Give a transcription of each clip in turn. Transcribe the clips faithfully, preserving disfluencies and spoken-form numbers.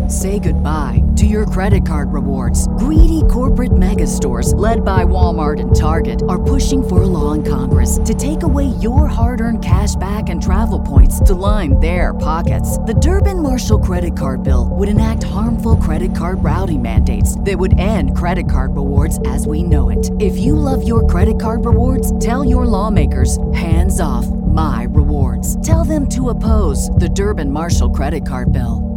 Say goodbye to your credit card rewards. Greedy corporate mega stores, led by Walmart and Target, are pushing for a law in Congress to take away your hard-earned cash back and travel points to line their pockets. The Durbin-Marshall credit card bill would enact harmful credit card routing mandates that would end credit card rewards as we know it. If you love your credit card rewards, tell your lawmakers, hands off my rewards. Tell them to oppose the Durbin-Marshall credit card bill.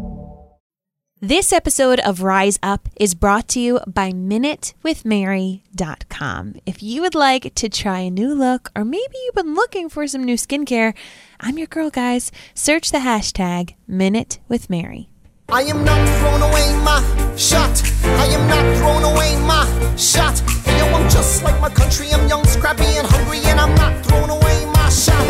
This episode of Rise Up is brought to you by minute with mary dot com. If you would like to try a new look, or maybe you've been looking for some new skincare, I'm your girl, guys. Search the hashtag minute with mary. I am not throwing away my shot. I am not throwing away my shot. Hey, yo, I'm just like my country. I'm young, scrappy, and hungry, and I'm not throwing away my shot.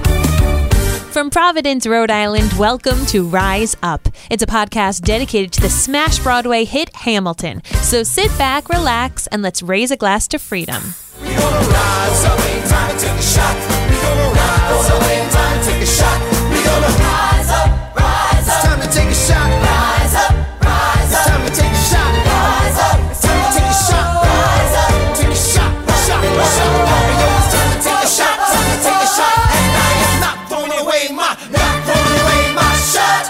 From Providence, Rhode Island, welcome to Rise Up. It's a podcast dedicated to the smash Broadway hit Hamilton. So sit back, relax, and let's raise a glass to freedom. We're gonna rise up, ain't time to take a shot. We're gonna rise up, ain't time to take a shot. We're gonna rise up, rise up. It's time to take a shot. Rise up, rise up. It's time to take a shot. Rise up. It's time to take a shot. Rise up. Take a shot, shot, shot. Hey, yo, it's time to take a shot. Time to take a shot. And I am not throwing away my, not throwing away my shot.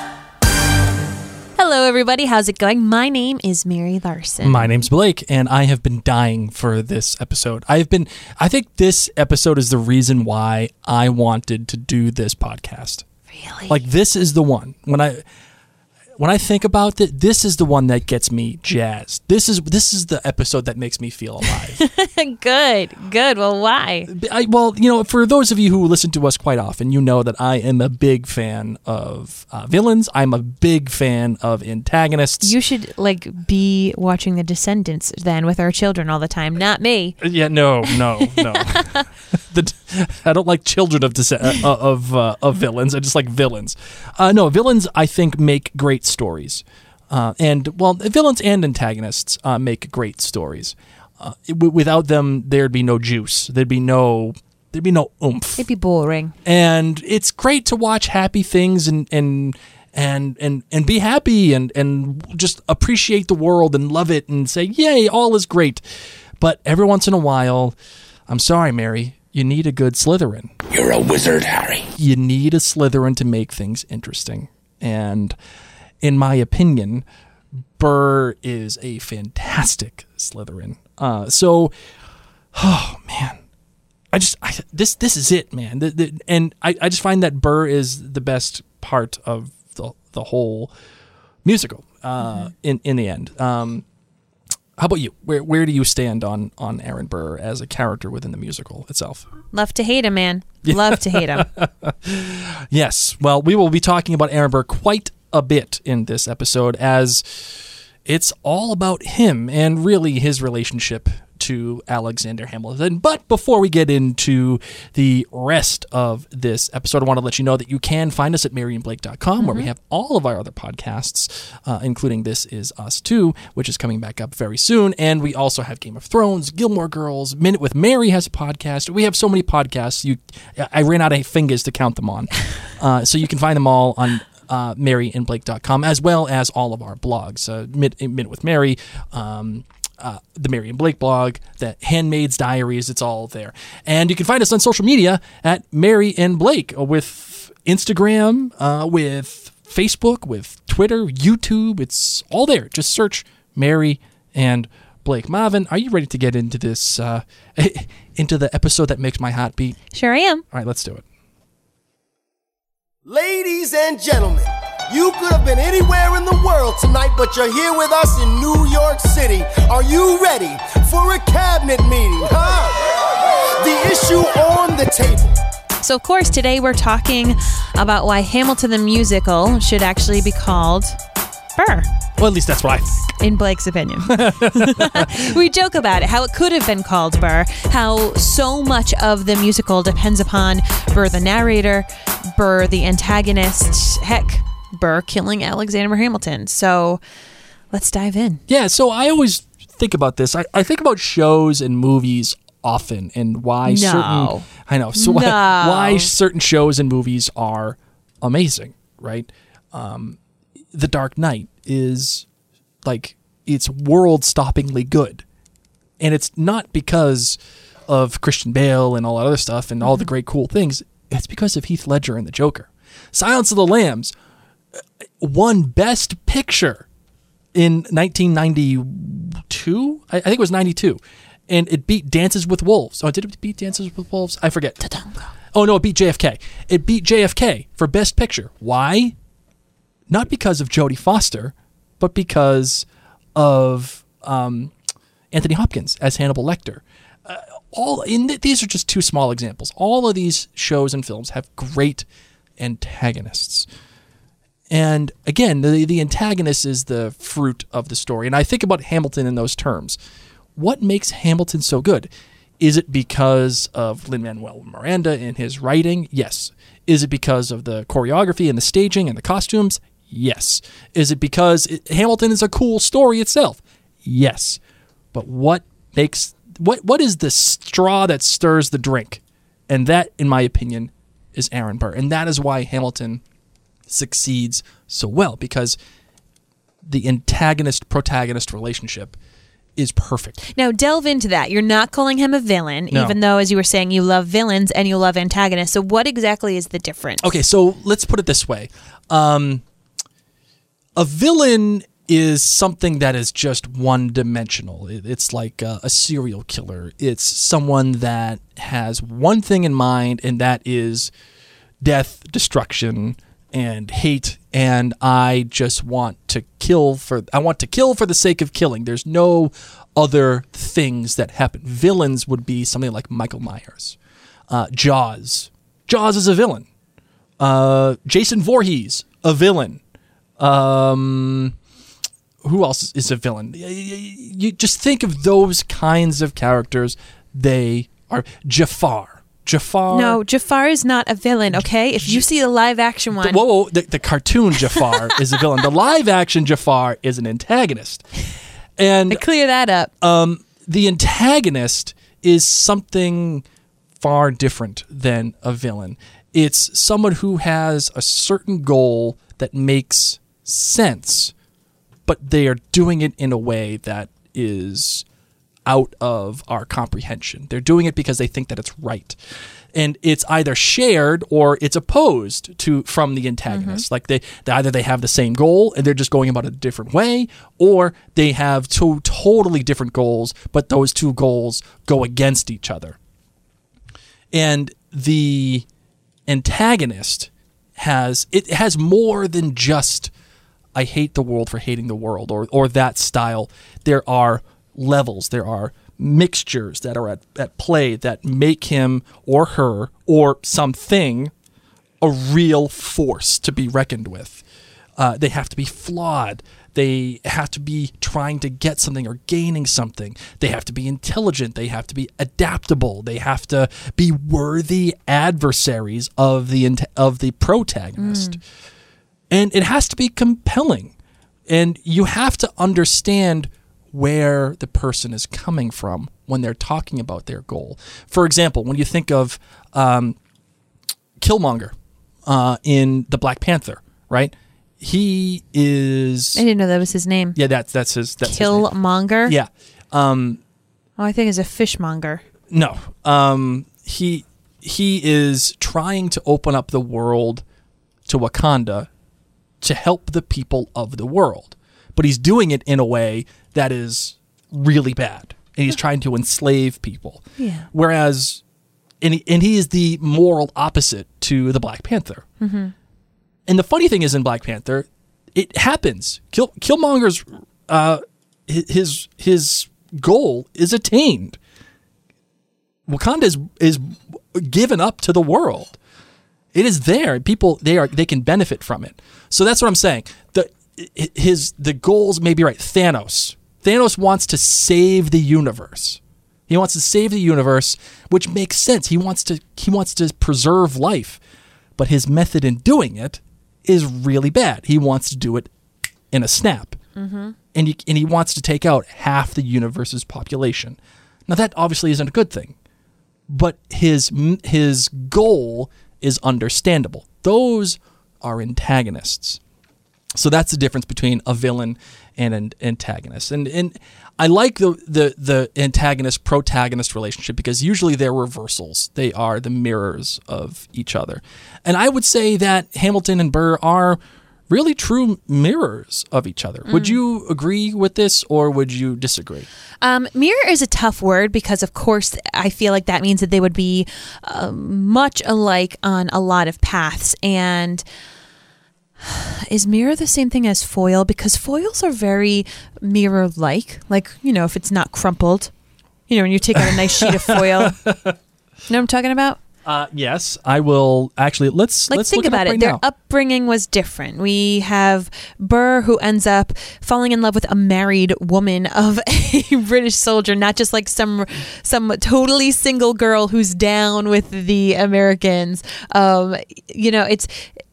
Hello, everybody. How's it going? My name is Mary Larson. My name's Blake, and I have been dying for this episode. I've been, I think this episode is the reason why I wanted to do this podcast. Really? Like, this is the one. When I when I think about it, this is the one that gets me jazzed. This is this is the episode that makes me feel alive. Good, good. Well, why? I, well, you know, for those of you who listen to us quite often, you know that I am a big fan of uh, villains. I'm a big fan of antagonists. You should, like, be watching The Descendants then with our children all the time, not me. Yeah, no, no, no. the, I don't like children of dece- uh, of uh, of villains. I just like villains. Uh, no, villains, I think, make great stories. Uh, and, well, villains and antagonists uh, make great stories. Uh, w- without them, there'd be no juice. There'd be no... There'd be no oomph. It'd be boring. And it's great to watch happy things and and and and, and be happy and, and just appreciate the world and love it and say, yay, all is great. But every once in a while, I'm sorry, Mary, you need a good Slytherin. You're a wizard, Harry. You need a Slytherin to make things interesting. And in my opinion, Burr is a fantastic Slytherin. Uh, so, oh, man. I just I, this this is it, man. The, the, and I, I just find that Burr is the best part of the the whole musical. Uh, mm-hmm. in in the end, um, how about you? Where where do you stand on on Aaron Burr as a character within the musical itself? Love to hate him, man. Love to hate him. Yes. Well, we will be talking about Aaron Burr quite a bit in this episode, as it's all about him and really his relationship to Alexander Hamilton. But before we get into the rest of this episode, I want to let you know that you can find us at mary and blake dot com, mm-hmm. where we have all of our other podcasts, uh, including This Is Us Too, which is coming back up very soon. And we also have Game of Thrones, Gilmore Girls, Minute with Mary has a podcast. We have so many podcasts. You, I ran out of fingers to count them on. Uh, so you can find them all on uh, mary and blake dot com, as well as all of our blogs. Uh, Minute, Minute with Mary, um, Uh, the Mary and Blake blog, the Handmaid's Diaries, it's all there. And you can find us on social media at Mary and Blake, with Instagram, uh, with Facebook, with Twitter, YouTube. It's all there. Just search Mary and Blake. Marvin, are you ready to get into this, uh, into the episode that makes my heart beat? Sure I am. All right, let's do it. Ladies and gentlemen, you could have been anywhere in the world tonight, but you're here with us in New York City. Are you ready for a cabinet meeting, huh? The issue on the table. So, of course, today we're talking about why Hamilton the Musical should actually be called Burr. Well, at least that's what I think. In Blake's opinion. We joke about it, how it could have been called Burr, how so much of the musical depends upon Burr the narrator, Burr the antagonist, heck, Burr killing Alexander Hamilton. So let's dive in. Yeah, so I always think about this. I, I think about shows and movies often and why no. certain I know so no. why, why certain shows and movies are amazing, right? Um, The Dark Knight is like it's world-stoppingly good. And it's not because of Christian Bale and all that other stuff and all the great cool things. It's because of Heath Ledger and the Joker. Silence of the Lambs won Best Picture in nineteen ninety-two. I, I think it was ninety-two. And it beat Dances with Wolves. Oh, did it beat Dances with Wolves? I forget. Oh, no, it beat J F K. It beat J F K for Best Picture. Why? Not because of Jodie Foster, but because of um, Anthony Hopkins as Hannibal Lecter. Uh, all in th- these are just two small examples. All of these shows and films have great antagonists. And again, the, the antagonist is the fruit of the story. And I think about Hamilton in those terms. What makes Hamilton so good? Is it because of Lin-Manuel Miranda and his writing? Yes. Is it because of the choreography and the staging and the costumes? Yes. Is it because it, Hamilton is a cool story itself? Yes. But what makes what what is the straw that stirs the drink? And that, in my opinion, is Aaron Burr. And that is why Hamilton succeeds so well, because the antagonist-protagonist relationship is perfect. Now, delve into that. You're not calling him a villain, No. even though, as you were saying, you love villains and you love antagonists. So what exactly is the difference? Okay, so let's put it this way. Um, a villain is something that is just one-dimensional. It- It's like a, a serial killer. It's someone that has one thing in mind, and that is death, destruction, and hate, and I just want to kill for I want to kill for the sake of killing. There's no other things that happen. Villains would be something like Michael Myers. Uh, Jaws. Jaws is a villain. Uh, Jason Voorhees, a villain. Um, who else is a villain? You, you just think of those kinds of characters. They are Jafar. Jafar. No, Jafar is not a villain, okay? If you see the live action one. The, whoa, whoa, the, the cartoon Jafar is a villain. The live action Jafar is an antagonist. And clear that up. um, the antagonist is something far different than a villain. It's someone who has a certain goal that makes sense, but they are doing it in a way that is out of our comprehension. They're doing it because they think that it's right. And it's either shared or it's opposed to from the antagonist. Like they, they either they have the same goal and they're just going about it a different way, or they have two totally different goals, but those two goals go against each other. And the antagonist has it has more than just I hate the world for hating the world or or that style. There are levels, there are mixtures that are at, at play that make him or her or something a real force to be reckoned with. Uh, they have to be flawed. They have to be trying to get something or gaining something. They have to be intelligent. They have to be adaptable. They have to be worthy adversaries of the ant- of the protagonist. Mm. And it has to be compelling. And you have to understand where the person is coming from when they're talking about their goal. For example, when you think of um, Killmonger uh, in the Black Panther, right? He is. I didn't know that was his name. Yeah, that's that's his. That's Killmonger. His name. Yeah. Um, oh, I think it's a fishmonger. No. Um, he he is trying to open up the world to Wakanda to help the people of the world, but he's doing it in a way that is really bad, and he's trying to enslave people. Yeah. Whereas, and he, and he is the moral opposite to the Black Panther. Mm-hmm. And the funny thing is, in Black Panther, it happens. Kill, Killmonger's uh, his his goal is attained. Wakanda is is given up to the world. It is there. People they are they can benefit from it. So that's what I'm saying. The his the goals may be right. Thanos. Thanos wants to save the universe. He wants to save the universe, which makes sense. He wants to he wants to preserve life, but his method in doing it is really bad. He wants to do it in a snap, mm-hmm. and he, and he wants to take out half the universe's population. Now that obviously isn't a good thing, but his his goal is understandable. Those are antagonists. So that's the difference between a villain and an antagonist. And and I like the, the, the antagonist-protagonist relationship because usually they're reversals. They are the mirrors of each other. And I would say that Hamilton and Burr are really true mirrors of each other. Mm. Would you agree with this or would you disagree? Um, mirror is a tough word because, of course, I feel like that means that they would be uh, much alike on a lot of paths. And is mirror the same thing as foil? Because foils are very mirror-like. Like, you know, if it's not crumpled. You know, when you take out a nice sheet of foil. You know what I'm talking about? Uh, yes, I will. Actually, let's like let's think look about it. Up it. right Their now. upbringing was different. We have Burr, who ends up falling in love with a married woman of a British soldier, not just like some some totally single girl who's down with the Americans. Um, you know, it's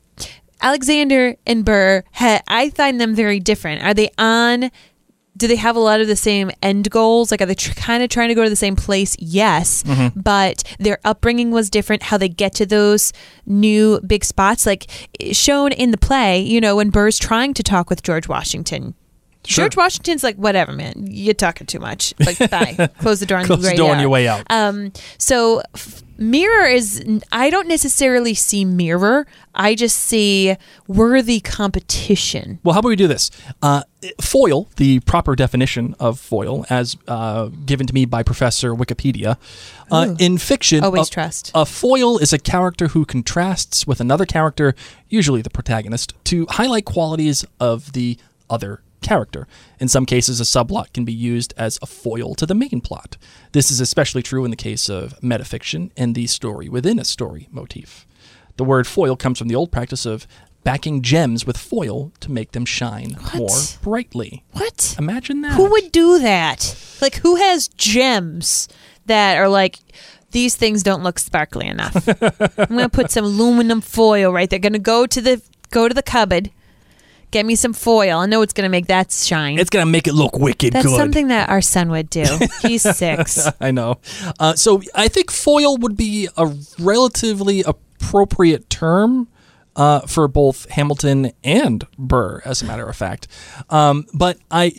Alexander and Burr. Ha- I find them very different. Are they on? Do they have a lot of the same end goals? Like, are they tr- kind of trying to go to the same place? Yes. Mm-hmm. But their upbringing was different. How they get to those new big spots, like shown in the play, you know, when Burr's trying to talk with George Washington. Sure. George Washington's like, whatever, man, you're talking too much. Like, bye. Close the door on, Close the, the door out. on your way out. Um, so f- mirror is, I don't necessarily see mirror. I just see worthy competition. Well, how about we do this? Uh, foil, the proper definition of foil, as uh, given to me by Professor Wikipedia, uh, in fiction, Always a, trust. a foil is a character who contrasts with another character, usually the protagonist, to highlight qualities of the other character. In some cases, a subplot can be used as a foil to the main plot. This is especially true in the case of metafiction and the story within a story motif. The word foil comes from the old practice of backing gems with foil to make them shine What? more brightly. What? Imagine that. Who would do that? Like, who has gems that are like, these things don't look sparkly enough? I'm going to put some aluminum foil right there. Going to go to the go to the cupboard. Get me some foil. I know it's going to make that shine. It's going to make it look wicked That's good. something that our son would do. He's six. I know. Uh, so I think foil would be a relatively appropriate term uh, for both Hamilton and Burr, as a matter of fact. Um, but I,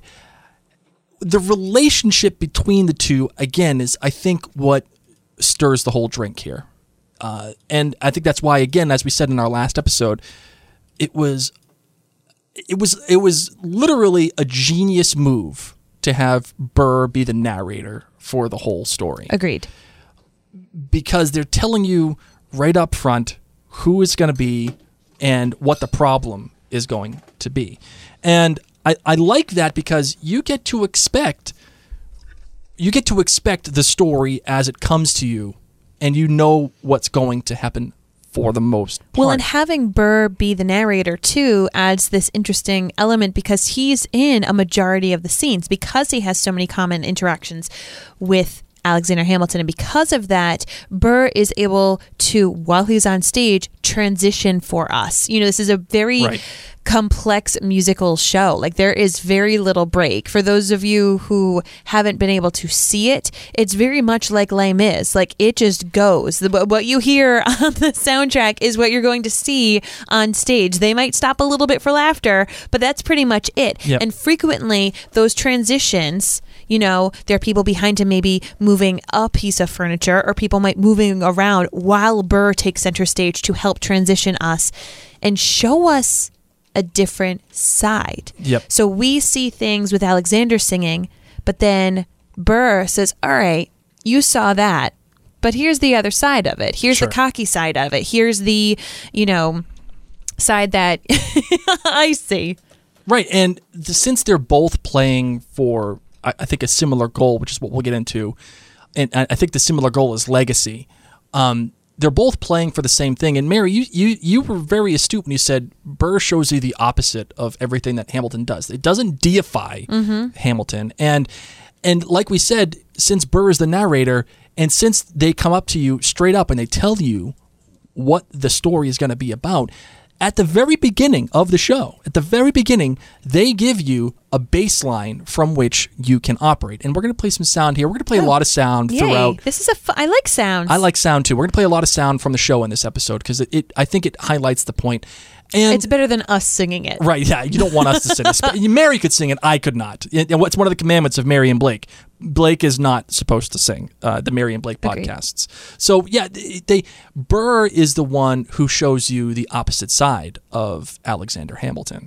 the relationship between the two, again, is I think what stirs the whole drink here. Uh, and I think that's why, again, as we said in our last episode, it was It was it was literally a genius move to have Burr be the narrator for the whole story. Agreed. Because they're telling you right up front who it's going to be and what the problem is going to be. And I, I like that because you get to expect you get to expect the story as it comes to you, and you know what's going to happen for the most part. Well, and having Burr be the narrator, too, adds this interesting element because he's in a majority of the scenes because he has so many common interactions with Alexander Hamilton. And because of that, Burr is able to, while he's on stage, transition for us. You know, this is a very right. complex musical show. Like, there is very little break. For those of you who haven't been able to see it, it's very much like Les Mis. Like, it just goes. The, what you hear on the soundtrack is what you're going to see on stage. They might stop a little bit for laughter, but that's pretty much it. Yep. And frequently, those transitions, you know, there are people behind him maybe moving a piece of furniture, or people might moving around while Burr takes center stage to help transition us and show us a different side. Yep. So we see things with Alexander singing, but then Burr says, all right, you saw that, but here's the other side of it. Here's Sure. the cocky side of it. Here's the, you know, side that I see. Right. And the, since they're both playing for, I, I think, a similar goal, which is what we'll get into, and I, I think the similar goal is legacy. Um, they're both playing for the same thing. And Mary, you, you, you were very astute when you said Burr shows you the opposite of everything that Hamilton does. It doesn't deify mm-hmm. Hamilton. And and like we said, since Burr is the narrator, and since they come up to you straight up and they tell you what the story is going to be about, at the very beginning of the show, at the very beginning, they give you a baseline from which you can operate. And we're going to play some sound here. We're going to play a lot of sound Yay. throughout. This is a fu- I like sounds. I like sound too. We're going to play a lot of sound from the show in this episode because it, it I think it highlights the point. And It's better than us singing it. right, yeah, you don't want us to sing it. Mary could sing it. I could not. And what's one of the commandments of Mary and Blake? Blake is not supposed to sing uh, the Mary and Blake Agreed. podcasts. So yeah, they, they Burr is the one who shows you the opposite side of Alexander Hamilton.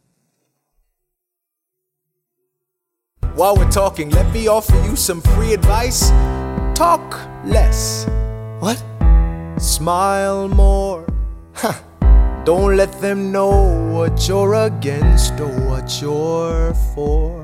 While we're talking, let me offer you some free advice. Talk less. What? Smile more. Ha. Don't let them know what you're against or what you're for.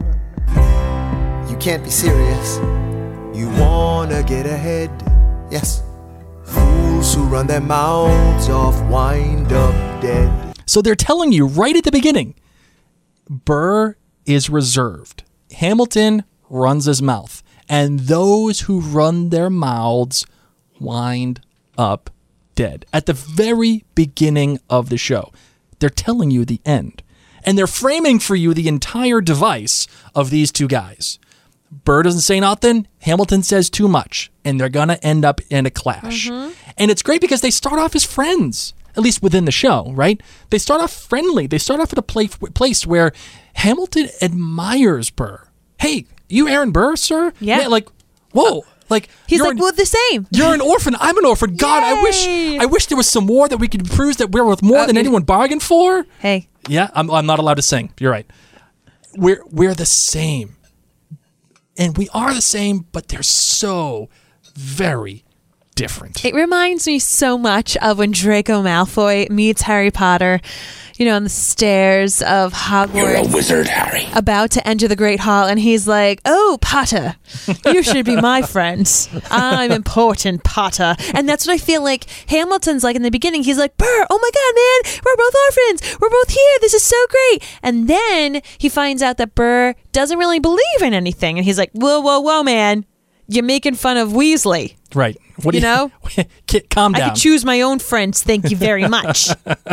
You can't be serious. You wanna get ahead. Yes. Fools who run their mouths off wind up dead. So they're telling you right at the beginning, Burr is reserved. Hamilton runs his mouth. And those who run their mouths wind up dead. At the very beginning of the show, they're telling you the end. And they're framing for you the entire device of these two guys. Burr doesn't say nothing. Hamilton says too much. And they're going to end up in a clash. Mm-hmm. And it's great because they start off as friends, at least within the show, right? They start off friendly. They start off at a pla- place where Hamilton admires Burr. Hey, you Aaron Burr, sir? Yeah. Like, whoa. Like He's you're like, an, we're the same. You're an orphan. I'm an orphan. God, I wish Yay. I wish there was some more that we could prove that we're worth more Oh, than you- anyone bargained for. Hey. Yeah, I'm I'm not allowed to sing. You're right. We're we're the same. And we are the same, but they're so very different. It reminds me so much of when Draco Malfoy meets Harry Potter, you know, on the stairs of Hogwarts. You're a wizard, Harry. About to enter the Great Hall, and he's like, "Oh, Potter, you should be my friend. I'm important, Potter." And that's what I feel like Hamilton's like in the beginning. He's like, "Burr, oh my God, man, we're both orphans. We're both here. This is so great." And then he finds out that Burr doesn't really believe in anything, and he's like, "Whoa, whoa, whoa, man, you're making fun of Weasley." Right. What do You know? Kit, calm I down. could choose my own friends. Thank you very much.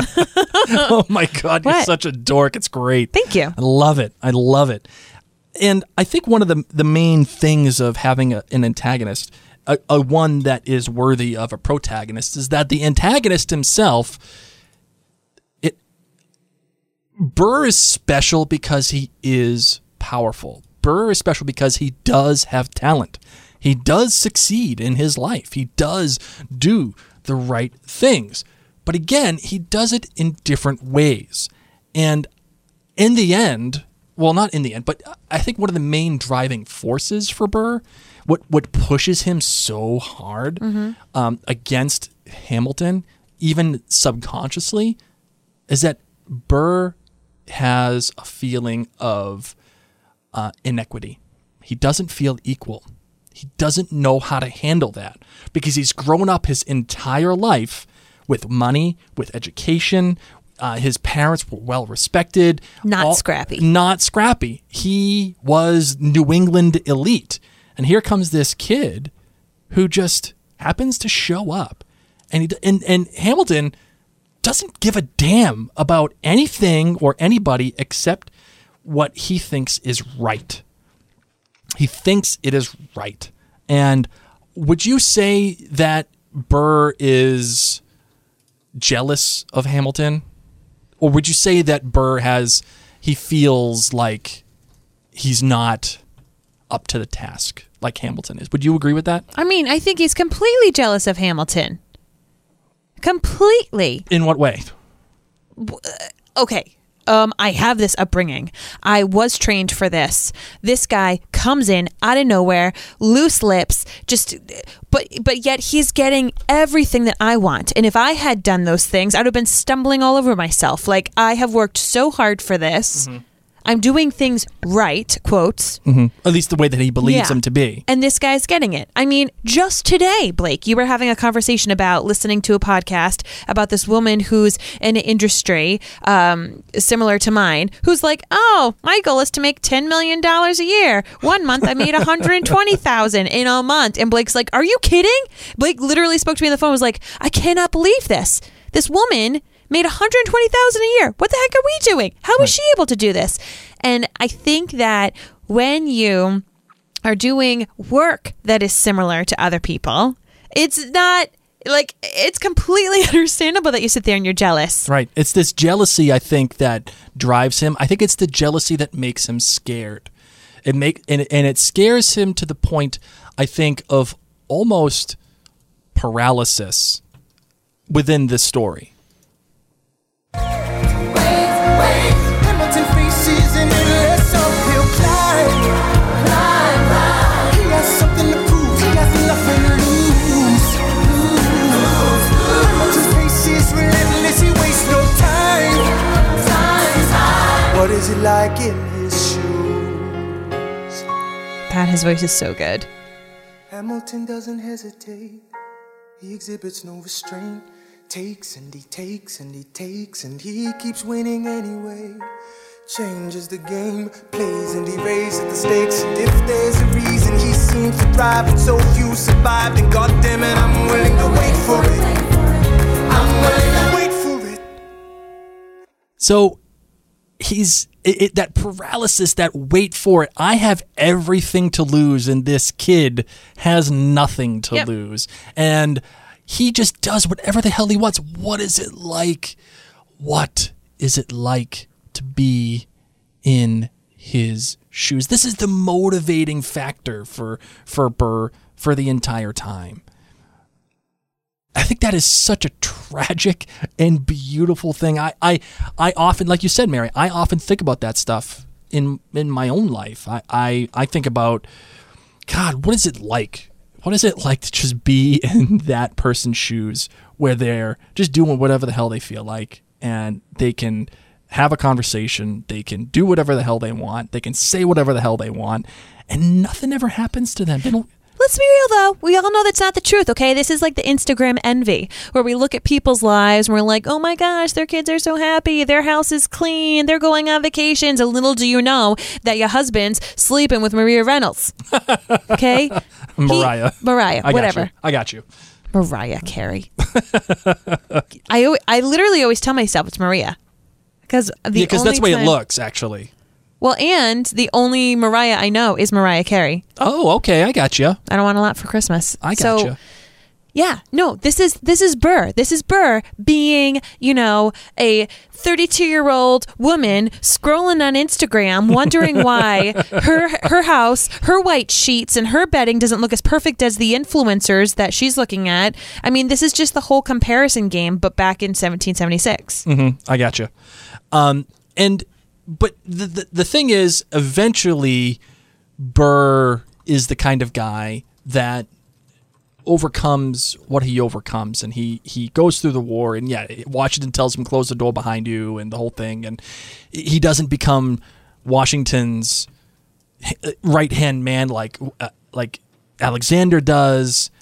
Oh my God, you're What? such a dork. It's great. Thank you. I love it. I love it. And I think one of the the main things of having a, an antagonist, a, a one that is worthy of a protagonist, is that the antagonist himself, it Burr is special because he is powerful. Burr is special because he does have talent. He does succeed in his life. He does do the right things. But again, he does it in different ways. And in the end, well, not in the end, but I think one of the main driving forces for Burr, what, what pushes him so hard mm-hmm. um, against Hamilton, even subconsciously, is that Burr has a feeling of uh, inequity. He doesn't feel equal. He doesn't know how to handle that because he's grown up his entire life with money, with education. Uh, his parents were well respected. Not all, scrappy. Not scrappy. He was New England elite. And here comes this kid who just happens to show up. And, he, and, and Hamilton doesn't give a damn about anything or anybody except what he thinks is right. He thinks it is right. And would you say that Burr is jealous of Hamilton? Or would you say that Burr has, he feels like he's not up to the task like Hamilton is? Would you agree with that? I mean, I think he's completely jealous of Hamilton. Completely. In what way? Okay. Um, I have this upbringing. I was trained for this. This guy comes in out of nowhere, loose lips, just, but but yet he's getting everything that I want. And if I had done those things, I'd have been stumbling all over myself. Like, I have worked so hard for this. Mm-hmm. I'm doing things right, quotes. Mm-hmm. At least the way that he believes Yeah. them to be. And this guy's getting it. I mean, just today, Blake, you were having a conversation about listening to a podcast about this woman who's in an industry um, similar to mine, who's like, oh, my goal is to make ten million dollars a year. One month I made one hundred twenty thousand dollars in a month. And Blake's like, are you kidding? Blake literally spoke to me on the phone and was like, I cannot believe this. This woman made one hundred twenty thousand dollars a year. What the heck are we doing? How is Right. she able to do this? And I think that when you are doing work that is similar to other people, it's not like, it's completely understandable that you sit there and you're jealous. Right. It's this jealousy, I think, that drives him. I think it's the jealousy that makes him scared. It make and, and it scares him to the point, I think, of almost paralysis within this story. Wait, wait, Hamilton faces an endless uphill climb. Climb, climb. He has something to prove, he has nothing to lose. Lose, lose. Hamilton's pace is relentless, he wastes no time. Time, time. What is it like in his shoes? God, his voice is so good. Hamilton doesn't hesitate, he exhibits no restraint. Takes and he takes and he takes and he keeps winning anyway. Changes the game, plays and he raises the stakes. And if there's a reason he seems to thrive and so few survive, then goddamn it, I'm willing to wait for it. I'm willing to wait for it. So he's it, it, that paralysis, that wait for it. I have everything to lose, and this kid has nothing to Yep. lose. And he just does whatever the hell he wants. What is it like? What is it like to be in his shoes? This is the motivating factor for for Burr for the entire time. I think that is such a tragic and beautiful thing. I, I, I often, like you said, Mary, I often think about that stuff in in my own life. I, I, I think about, God, what is it like? What is it like to just be in that person's shoes where they're just doing whatever the hell they feel like, and they can have a conversation, they can do whatever the hell they want, they can say whatever the hell they want, and nothing ever happens to them. They don't. Let's be real, though. We all know that's not the truth, okay? This is like the Instagram envy, where we look at people's lives and we're like, oh my gosh, their kids are so happy. Their house is clean. They're going on vacations. And little do you know that your husband's sleeping with Maria Reynolds. Okay? Mariah. He, Mariah, I whatever. Got you. I got you. Mariah Carey. I, al- I literally always tell myself it's Maria. Because Yeah, because that's the way it looks, actually. Well, and the only Mariah I know is Mariah Carey. Oh, okay. I got you. I don't want a lot for Christmas. I got so, you. Yeah, no, this is this is Burr. This is Burr being, you know, a thirty-two-year-old woman scrolling on Instagram, wondering why her her house, her white sheets, and her bedding doesn't look as perfect as the influencers that she's looking at. I mean, this is just the whole comparison game, but back in seventeen seventy-six. Mm-hmm. I got you. Um, and but the, the the thing is, eventually, Burr is the kind of guy that overcomes what he overcomes, and he he goes through the war, and yeah, Washington tells him close the door behind you and the whole thing, and he doesn't become Washington's right hand man like uh, like Alexander does.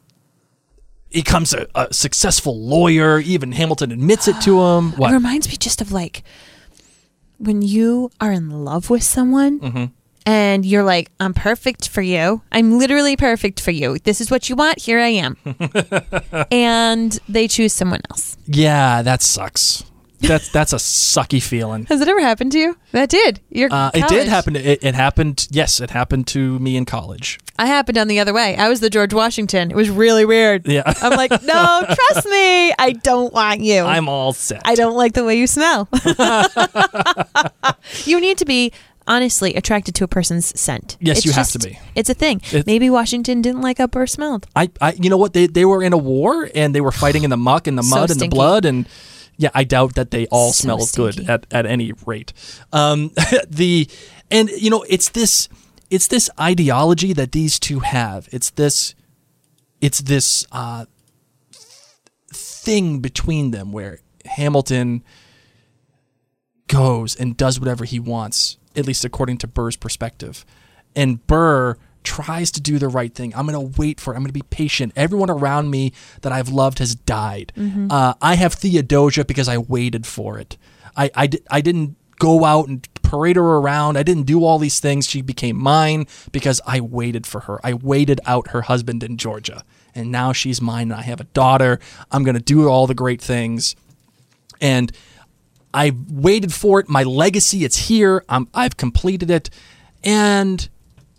He becomes a, a successful lawyer. Even Hamilton admits it to him. What? It reminds me just of like when you are in love with someone. Mm-hmm. And you're like, I'm perfect for you. I'm literally perfect for you. This is what you want. Here I am. And they choose someone else. Yeah, that sucks. That's that's a sucky feeling. Has it ever happened to you? That did. You're Uh, it did happen. To, it, it happened. Yes, it happened to me in college. I happened on the other way. I was the George Washington. It was really weird. Yeah. I'm like, no, trust me. I don't want you. I'm all set. I don't like the way you smell. You need to be honestly attracted to a person's scent. Yes, It's you have just- to be. It's a thing. It- Maybe Washington didn't like how Burr smelled. I, I, you know what? They they were in a war, and they were fighting in the muck and the So mud and the stinky. blood, and yeah, I doubt that they all So smell stinky. good at, at any rate. Um, the and you know it's this it's this ideology that these two have. It's this it's this uh, thing between them where Hamilton goes and does whatever he wants, at least according to Burr's perspective. And Burr tries to do the right thing. I'm going to wait for it. I'm going to be patient. Everyone around me that I've loved has died. Mm-hmm. Uh, I have Theodosia because I waited for it. I, I, di- I didn't go out and parade her around. I didn't do all these things. She became mine because I waited for her. I waited out her husband in Georgia. And now she's mine and I have a daughter. I'm going to do all the great things. And I've waited for it. My legacy, it's here. I'm, I've completed it. And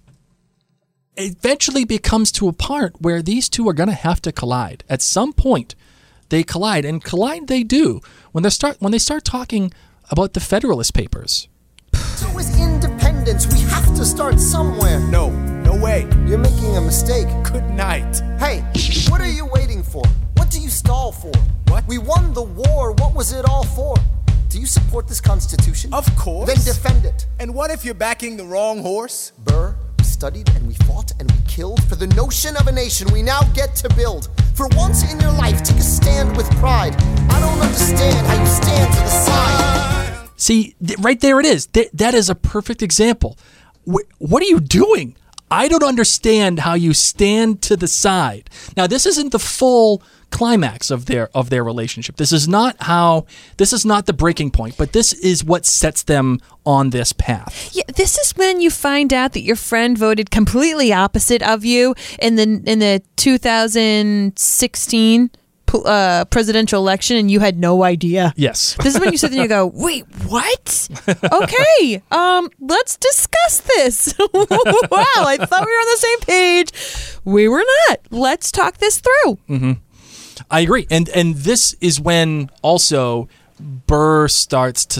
eventually becomes to a part where these two are going to have to collide. At some point, they collide, and collide they do when they start when they start talking about the Federalist Papers. So is independence. We have to start somewhere. No, no way. You're making a mistake. Good night. Hey, what are you waiting for? What do you stall for? What? We won the war. What was it all for? Do you support this Constitution? Of course. Then defend it. And what if you're backing the wrong horse? Burr, we studied and we fought and we killed for the notion of a nation we now get to build. For once in your life, take a stand with pride. I don't understand how you stand to the side. See, th- right there it is. Th- that is a perfect example. Wh- what are you doing? I don't understand how you stand to the side. Now, this isn't the full climax of their of their relationship. This is not how. This is not the breaking point. But this is what sets them on this path. Yeah, this is when you find out that your friend voted completely opposite of you in the in the two thousand sixteen uh, presidential election, and you had no idea. Yes. This is when you sit there and you go, wait, what? Okay, um, let's discuss this. Wow, I thought we were on the same page. We were not. Let's talk this through. Mm-hmm. I agree. And and this is when also Burr starts to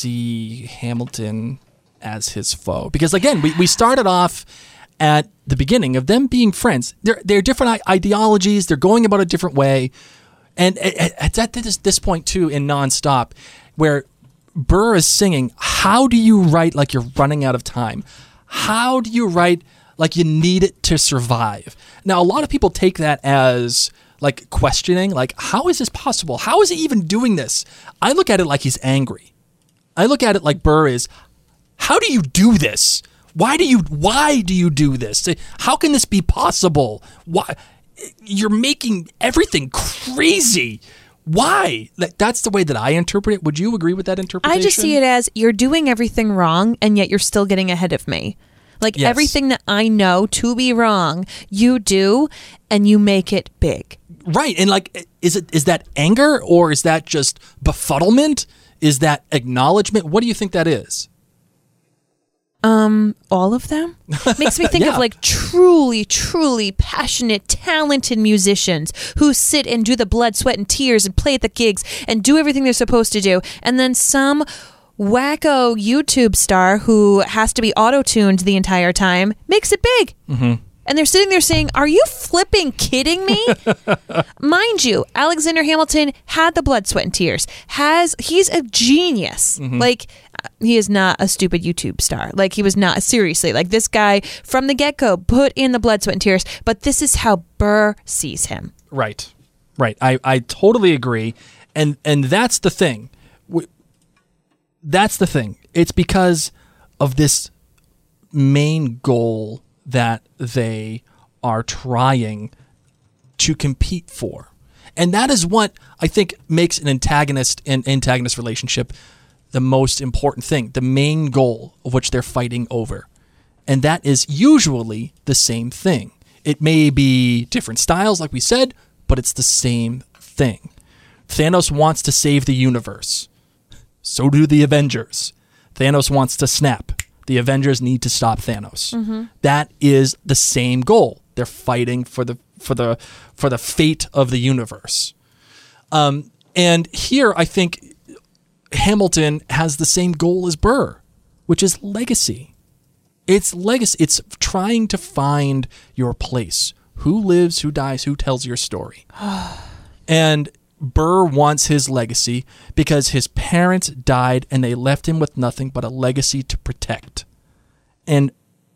see Hamilton as his foe. Because again, we, we started off at the beginning of them being friends. They're, they're different ideologies. They're going about a different way. And at, at this, this point, too, in Nonstop, where Burr is singing, how do you write like you're running out of time? How do you write like you need it to survive? Now, a lot of people take that as like questioning, like, how is this possible? How is he even doing this? I look at it like he's angry. I look at it like Burr is, how do you do this? Why do you why do you do this? How can this be possible? Why you're making everything crazy? Why? That's the way that I interpret it. Would you agree with that interpretation? I just see it as you're doing everything wrong, and yet you're still getting ahead of me. Like Yes. everything that I know to be wrong, you do, and you make it big. Right. And like, is it is that anger, or is that just befuddlement? Is that acknowledgement? What do you think that is? Um, all of them makes me think Yeah. of like truly, truly passionate, talented musicians who sit and do the blood, sweat, and tears and play at the gigs and do everything they're supposed to do. And then some wacko YouTube star who has to be auto-tuned the entire time makes it big. Mm-hmm. And they're sitting there saying, are you flipping kidding me? Mind you, Alexander Hamilton had the blood, sweat, and tears. Has He's a genius. Mm-hmm. Like, he is not a stupid YouTube star. Like, he was not. Seriously. Like, this guy, from the get-go, put in the blood, sweat, and tears. But this is how Burr sees him. Right. Right. I, I totally agree. And and that's the thing. W- That's the thing. It's because of this main goal that they are trying to compete for. And that is what I think makes an antagonist and antagonist relationship the most important thing, the main goal of which they're fighting over. And that is usually the same thing. It may be different styles, like we said, but it's the same thing. Thanos wants to save the universe. So do the Avengers. Thanos wants to snap. The Avengers need to stop Thanos. Mm-hmm. That is the same goal. They're fighting for the for the for the fate of the universe. Um, and here, I think Hamilton has the same goal as Burr, which is legacy. It's legacy. It's trying to find your place. Who lives? Who dies? Who tells your story? And Burr wants his legacy because his parents died and they left him with nothing but a legacy to protect. And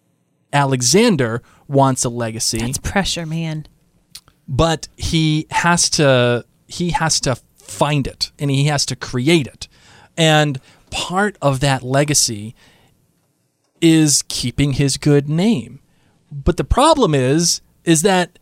Alexander wants a legacy. That's pressure, man. But he has to he has to find it and he has to create it. And part of that legacy is keeping his good name. But the problem is is that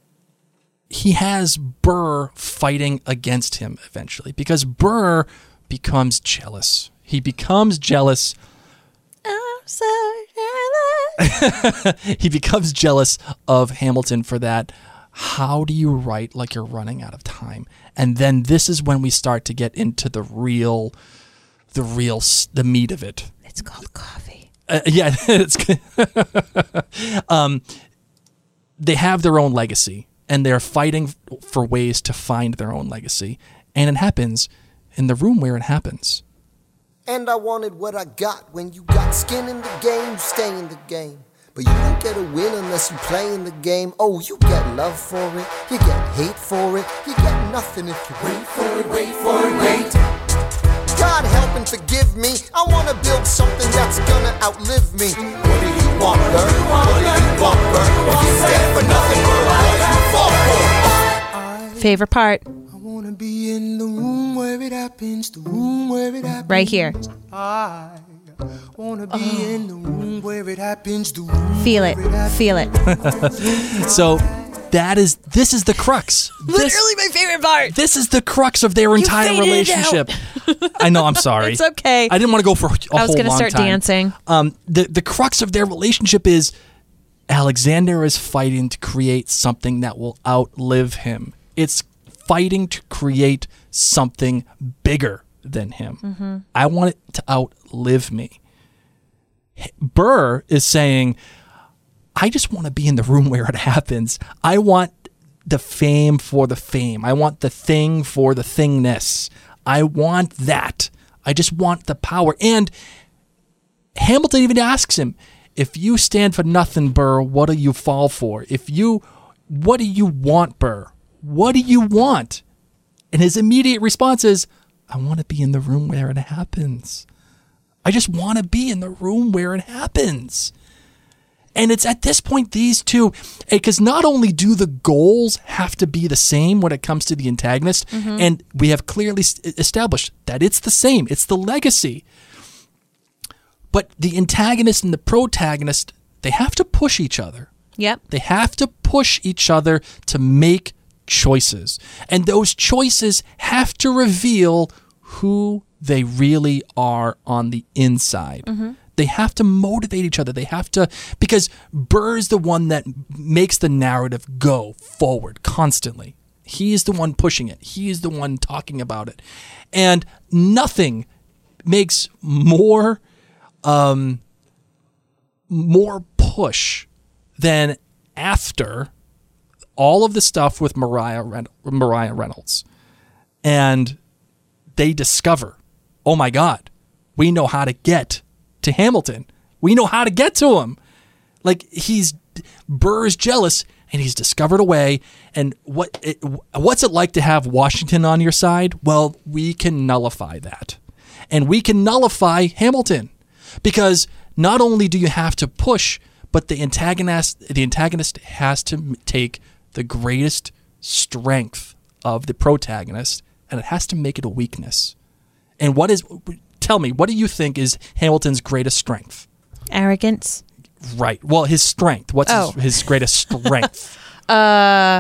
he has Burr fighting against him eventually because Burr becomes jealous. He becomes jealous. I'm so jealous. He becomes jealous of Hamilton for that. How do you write like you're running out of time? And then this is when we start to get into the real the real s- the meat of it. It's called coffee. Uh, yeah, it's um, they have their own legacy, and they're fighting for ways to find their own legacy, and it happens in the room where it happens. And I wanted what I got. When you got skin in the game, you stay in the game. But you don't get a win unless you play in the game. Oh, you get love for it, you get hate for it, you get nothing if you wait for it, wait for it, wait. God help and forgive me. I wanna build something that's gonna outlive me. What do you want, Bert? What do you want, Bert? If you stand for nothing, Bert, what do you fall for? Favorite part. I wanna be in the room where it happens, the room where it happens. Right here. I wanna be oh. in the room where it happens, the room Feel it. where it happens. Feel it. So that is this is the crux. Literally this, my favorite part. This is the crux of their entire faded it relationship. I know. I'm sorry. It's okay. I didn't want to go for a I was whole gonna long start time. dancing. Um, the the crux of their relationship is Alexander is fighting to create something that will outlive him. It's fighting to create something bigger than him. Mm-hmm. I want it to outlive me. Burr is saying, I just want to be in the room where it happens. I want the fame for the fame. I want the thing for the thingness. I want that. I just want the power. And Hamilton even asks him, if you stand for nothing, Burr, what do you fall for? If you, what do you want, Burr? What do you want? And his immediate response is, I want to be in the room where it happens. I just want to be in the room where it happens. And it's at this point, these two, because not only do the goals have to be the same when it comes to the antagonist, mm-hmm. and we have clearly established that it's the same, it's the legacy. But the antagonist and the protagonist, they have to push each other. Yep. They have to push each other to make choices. And those choices have to reveal who they really are on the inside. Mm-hmm. They have to motivate each other. They have to, because Burr is the one that makes the narrative go forward constantly. He is the one pushing it. He is the one talking about it. And nothing makes more, um, more push than after all of the stuff with Mariah, Ren- Mariah Reynolds. And they discover, oh my God, we know how to get to Hamilton. We know how to get to him. Like, he's, Burr is jealous, and he's discovered a way. And what it, what's it like to have Washington on your side? Well, we can nullify that. And we can nullify Hamilton. Because not only do you have to push, but the antagonist, the antagonist has to take the greatest strength of the protagonist, and it has to make it a weakness. And what is, tell me, what do you think is Hamilton's greatest strength? Arrogance. Right. Well, his strength. What's Oh. his, his greatest strength? Uh,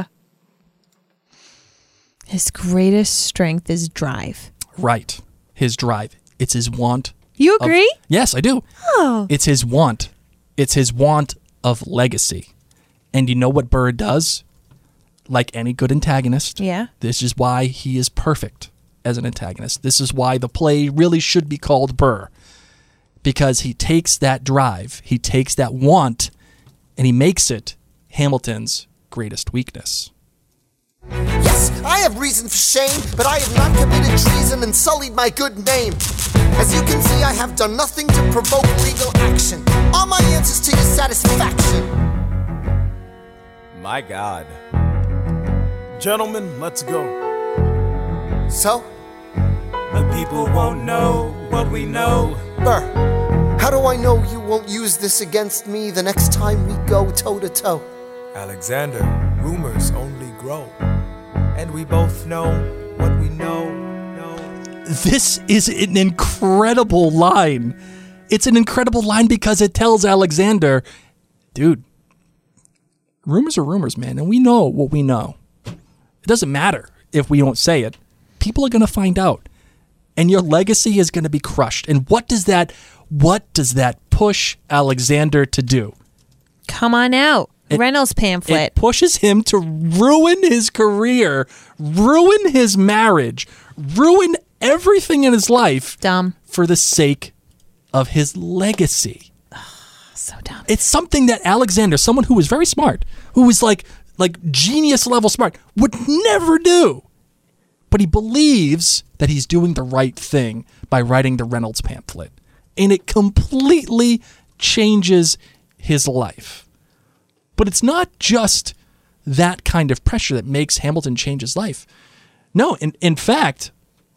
his greatest strength is drive. Right. His drive. It's his want. You of- agree? yes, I do. Oh. It's his want. It's his want of legacy. And you know what Burr does? Like any good antagonist. Yeah. This is why he is perfect as an antagonist. This is why the play really should be called Burr. Because he takes that drive, he takes that want, and he makes it Hamilton's greatest weakness. Yes, I have reason for shame, but I have not committed treason and sullied my good name. As you can see, I have done nothing to provoke legal action. All my answers to your satisfaction. My God. Gentlemen, let's go. So, The people won't know what we know. Burr, how do I know you won't use this against me the next time we go toe-to-toe? Alexander, rumors only grow. And we both know what we know, know. This is an incredible line. It's an incredible line because it tells Alexander, dude, rumors are rumors, man, and we know what we know. It doesn't matter if we don't say it. People are going to find out, and your legacy is going to be crushed. And what does that, what does that push Alexander to do? Come on out. It- Reynolds pamphlet. It pushes him to ruin his career, ruin his marriage, ruin everything in his life Dumb. for the sake of his legacy. So dumb. It's something that Alexander, someone who was very smart, who was like like genius level smart, would never do. But he believes that he's doing the right thing by writing the Reynolds pamphlet. And it completely changes his life. But it's not just that kind of pressure that makes Hamilton change his life. No, in, in fact,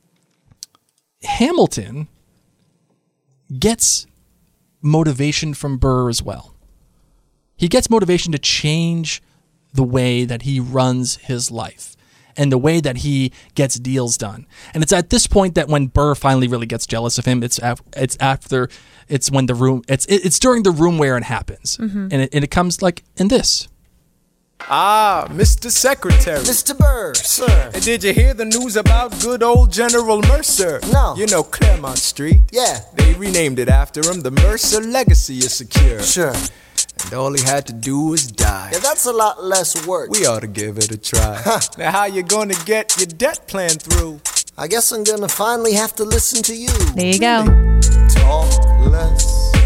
Hamilton gets motivation from Burr as well. He gets motivation to change the way that he runs his life and the way that he gets deals done. And it's at this point that when Burr finally really gets jealous of him, it's af- it's after it's when the room it's it's during the room where it happens. Mm-hmm. And it and it comes like in this. Ah, Mister Secretary. Mister Burr, sir. Did you hear the news about good old General Mercer? No. You know Claremont Street? Yeah. They renamed it after him. The Mercer legacy is secure. Sure. And all he had to do was die. Yeah, that's a lot less work. We ought to give it a try. Huh. Now how you gonna get your debt plan through? I guess I'm gonna finally have to listen to you. There you go. Talk less,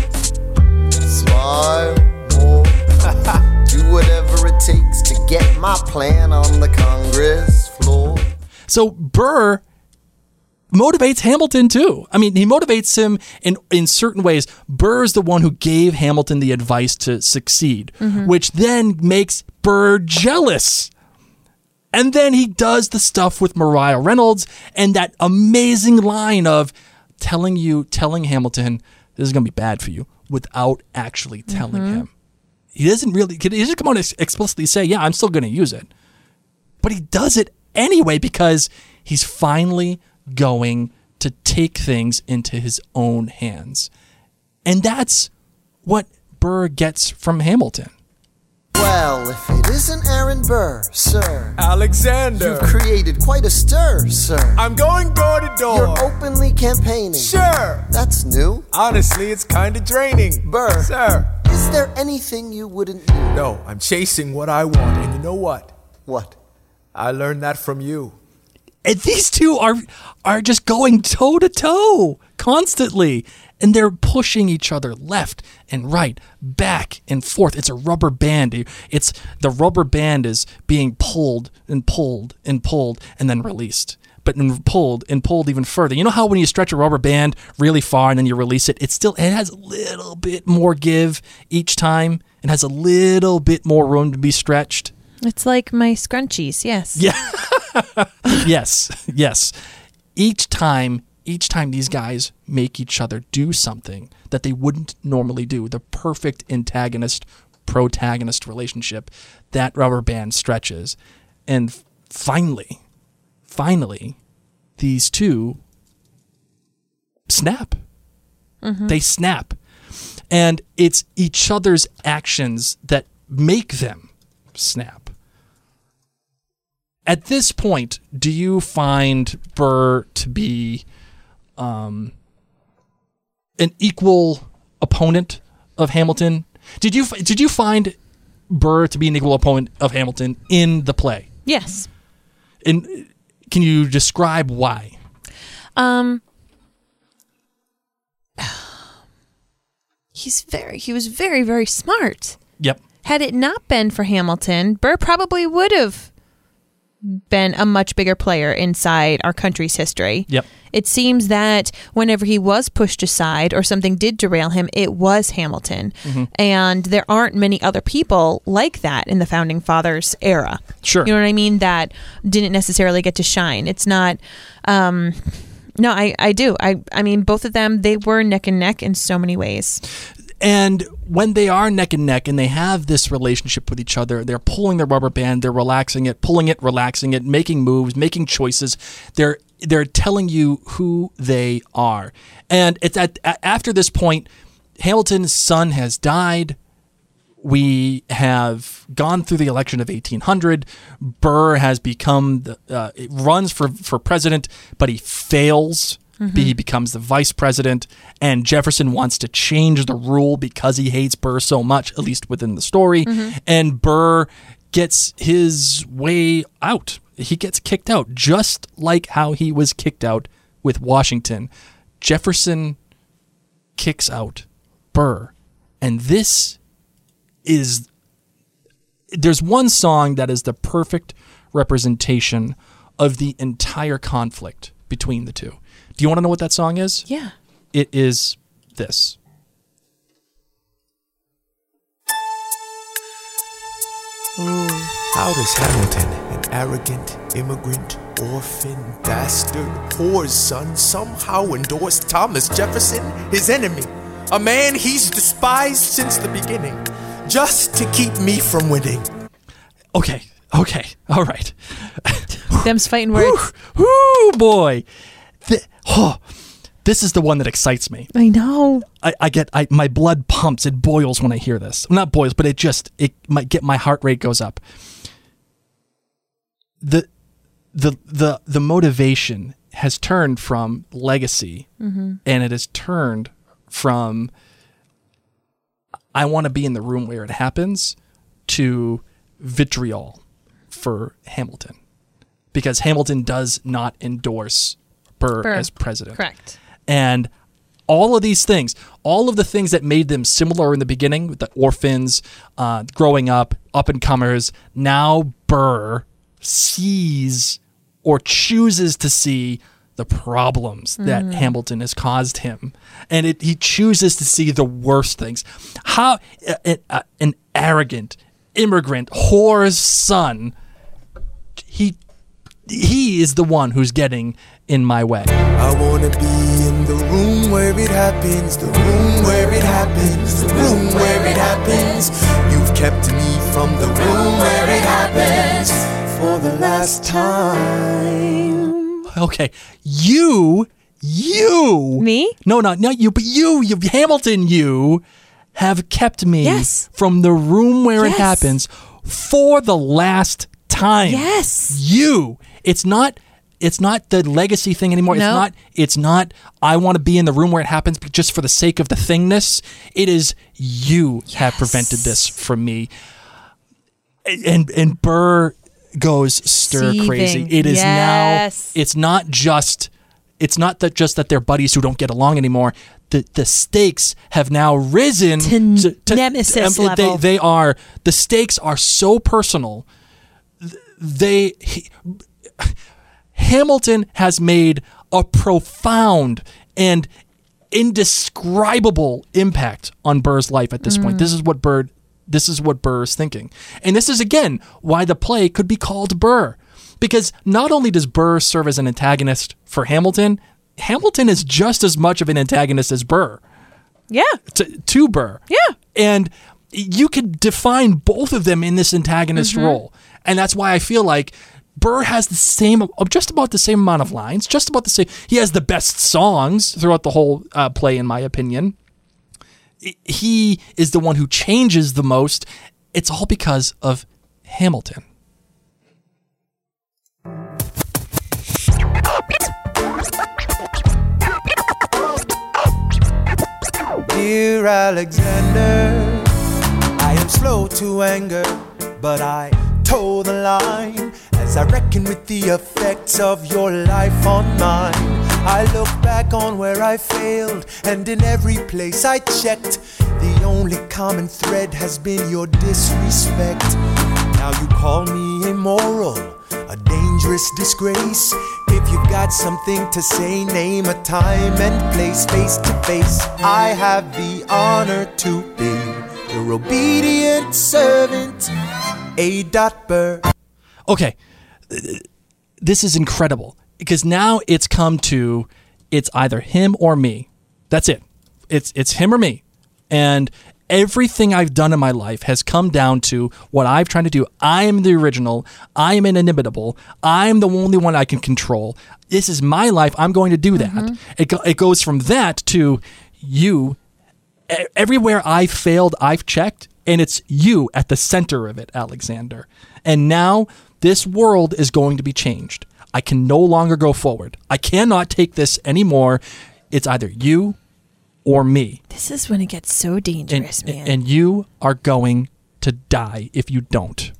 smile more, do whatever it takes to get my plan on the Congress floor. So Burr motivates Hamilton too. I mean, he motivates him in in certain ways. Burr's the one who gave Hamilton the advice to succeed, mm-hmm. which then makes Burr jealous. And then he does the stuff with Maria Reynolds and that amazing line of telling you, telling Hamilton, this is going to be bad for you, without actually telling mm-hmm. him. He doesn't really, he doesn't come out and explicitly say, yeah, I'm still going to use it. But he does it anyway because he's finally going to take things into his own hands. And that's what Burr gets from Hamilton. Well, if it isn't Aaron Burr, sir. Alexander. You've created quite a stir, sir. I'm going door to door. You're openly campaigning. Sure. That's new. Honestly, it's kind of draining. Burr. Sir. Is there anything you wouldn't do? No, I'm chasing what I want. And you know what? What? I learned that from you. And these two are are just going toe to toe constantly. And they're pushing each other left and right, back and forth. It's a rubber band. It's the rubber band is being pulled and pulled and pulled and then released. But then pulled and pulled even further. You know how when you stretch a rubber band really far and then you release it, it still it has a little bit more give each time. It has a little bit more room to be stretched. It's like my scrunchies, yes. Yeah. yes, yes. Each time, each time these guys make each other do something that they wouldn't normally do, the perfect antagonist-protagonist relationship, that rubber band stretches. And finally, finally, these two snap. Mm-hmm. They snap. And it's each other's actions that make them snap. At this point, do you find Burr to be um, an equal opponent of Hamilton? Did you did you find Burr to be an equal opponent of Hamilton in the play? Yes. And can you describe why? Um, he's very he was very very smart. Yep. Had it not been for Hamilton, Burr probably would have been a much bigger player inside our country's history. Yep. It seems that whenever he was pushed aside or something did derail him, it was Hamilton. Mm-hmm. And there aren't many other people like that in the Founding Fathers era. Sure. You know what I mean? That didn't necessarily get to shine. It's not... Um, no, I, I do. I, I mean, both of them, they were neck and neck in so many ways. And when they are neck and neck and they have this relationship with each other, they're pulling their rubber band, they're relaxing it, pulling it, relaxing it, making moves, making choices. They're they're telling you who they are. And it's at after this point, Hamilton's son has died. We have gone through the election of eighteen hundred. Burr has become the uh, runs for for president, but he fails. Mm-hmm. He becomes the vice president, and Jefferson wants to change the rule because he hates Burr so much, at least within the story. Mm-hmm. And Burr gets his way out. He gets kicked out, just like how he was kicked out with Washington, Jefferson kicks out Burr. And this is, there's one song that is the perfect representation of the entire conflict between the two. Do you want to know what that song is? Yeah. It is this. How does Hamilton, an arrogant immigrant, orphan, bastard, whore's son, somehow endorse Thomas Jefferson, his enemy, a man he's despised since the beginning, just to keep me from winning? Okay, okay, all right. Them's fighting words. Whoo, boy. The, oh, this is the one that excites me. I know. I, I get, I my blood pumps. It boils when I hear this. Not boils, but it just, it might get, my heart rate goes up. The, the, the, the motivation has turned from legacy, mm-hmm. and it has turned from I want to be in the room where it happens to vitriol for Hamilton, because Hamilton does not endorse Burr, Burr. as president. Correct. And all of these things, all of the things that made them similar in the beginning, the orphans, uh, growing up, up and comers, now Burr sees or chooses to see the problems that Mm. Hamilton has caused him. And it, he chooses to see the worst things. How uh, uh, an arrogant immigrant whore's son, he he is the one who's getting in my way. I wanna be in the room where it happens, the room where it happens, the room where it happens. You've kept me from the room where it happens for the last time. Okay, you, you, Me? No, not not you, but you, you, Hamilton, you have kept me Yes. from the room where Yes. it happens for the last time. Yes. You. It's not. It's not the legacy thing anymore. No. It's not. It's not. I want to be in the room where it happens, but just for the sake of the thingness. It is you have prevented this from me. And and Burr goes stir Seething. crazy. It is Yes. now. It's not just. It's not that just that they're buddies who don't get along anymore. The the stakes have now risen To nemesis um, level. They, they are. The stakes are so personal. They. He, Hamilton has made a profound and indescribable impact on Burr's life at this mm. point. This is what Burr, this is what Burr is thinking. And this is, again, why the play could be called Burr. Because not only does Burr serve as an antagonist for Hamilton, Hamilton is just as much of an antagonist as Burr. Yeah. To, to Burr. Yeah. And you could define both of them in this antagonist mm-hmm. role. And that's why I feel like Burr has the same, just about the same amount of lines, just about the same. He has the best songs throughout the whole uh, play, in my opinion. He is the one who changes the most. It's all because of Hamilton. Dear Alexander, I am slow to anger, but I toe the line as I reckon with the effects of your life on mine. I look back on where I failed, and in every place I checked, the only common thread has been your disrespect. Now you call me immoral, a dangerous disgrace. If you've got something to say, name a time and place, face to face. I have the honor to be your obedient servant, A. Burr. Okay, this is incredible because now it's come to, it's either him or me. That's it. It's it's him or me. And everything I've done in my life has come down to what I've tried to do. I am the original. I am inimitable. I'm the only one I can control. This is my life. I'm going to do that. Mm-hmm. It, go, it goes from that to you. Everywhere I failed, I've checked, and it's you at the center of it, Alexander. And now this world is going to be changed. I can no longer go forward. I cannot take this anymore. It's either you or me. This is when it gets so dangerous, and, man. And you are going to die if you don't.